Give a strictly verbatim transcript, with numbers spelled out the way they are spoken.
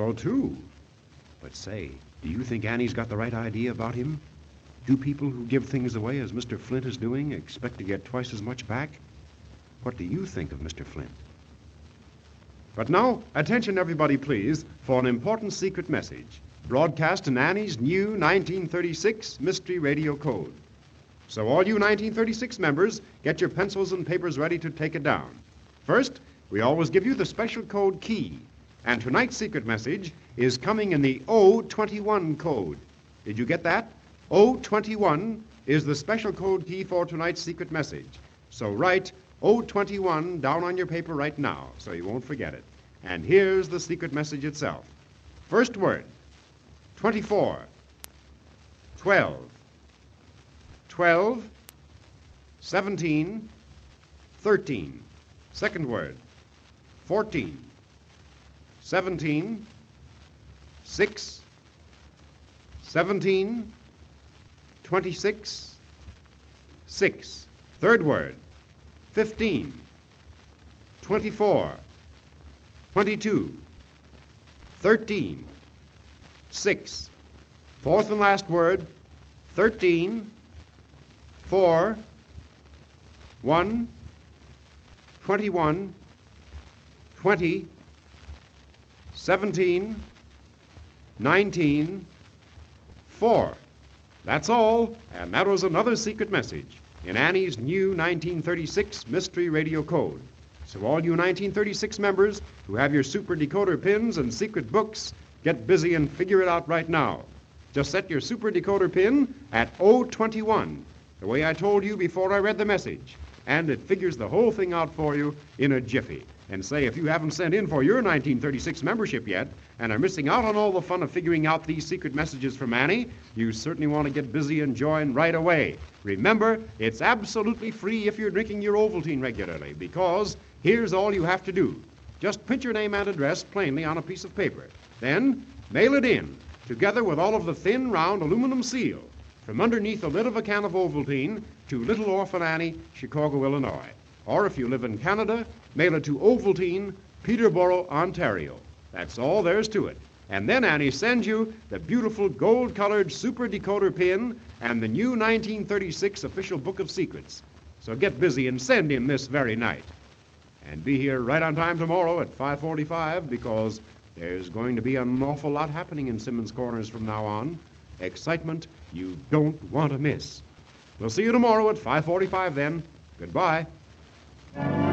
Carl, too. But say, do you think Annie's got the right idea about him? Do people who give things away as Mister Flint is doing expect to get twice as much back? What do you think of Mister Flint? But now, attention everybody, please, for an important secret message, broadcast in Annie's new nineteen thirty-six Mystery Radio Code. So all you nineteen thirty-six members, get your pencils and papers ready to take it down. First, we always give you the special code key. And tonight's secret message is coming in the O twenty-one code. Did you get that? O twenty-one is the special code key for tonight's secret message. So write O twenty-one down on your paper right now so you won't forget it. And here's the secret message itself. First word, twenty-four, twelve, twelve, seventeen, thirteen. Second word, fourteen, seventeen, six, seventeen, twenty-six, six. Third word, fifteen, twenty-four, twenty-two, thirteen, six. Fourth and last word, thirteen, four, one, twenty-one, twenty, seventeen, nineteen, four. That's all, and that was another secret message in Annie's new nineteen thirty-six Mystery Radio Code. So all you nineteen thirty-six members who have your super decoder pins and secret books, get busy and figure it out right now. Just set your super decoder pin at O twenty-one, the way I told you before I read the message, and it figures the whole thing out for you in a jiffy. And say, if you haven't sent in for your nineteen thirty-six membership yet and are missing out on all the fun of figuring out these secret messages from Annie, you certainly want to get busy and join right away. Remember, it's absolutely free if you're drinking your Ovaltine regularly, because here's all you have to do. Just print your name and address plainly on a piece of paper. Then mail it in, together with all of the thin, round aluminum seal, from underneath the lid of a can of Ovaltine to Little Orphan Annie, Chicago, Illinois. Or if you live in Canada, mail it to Ovaltine, Peterborough, Ontario. That's all there's to it. And then Annie sends you the beautiful gold-colored super decoder pin and the new nineteen thirty-six official book of secrets. So get busy and send in this very night. And be here right on time tomorrow at five forty-five, because there's going to be an awful lot happening in Simmons Corners from now on. Excitement you don't want to miss. We'll see you tomorrow at five forty-five then. Goodbye.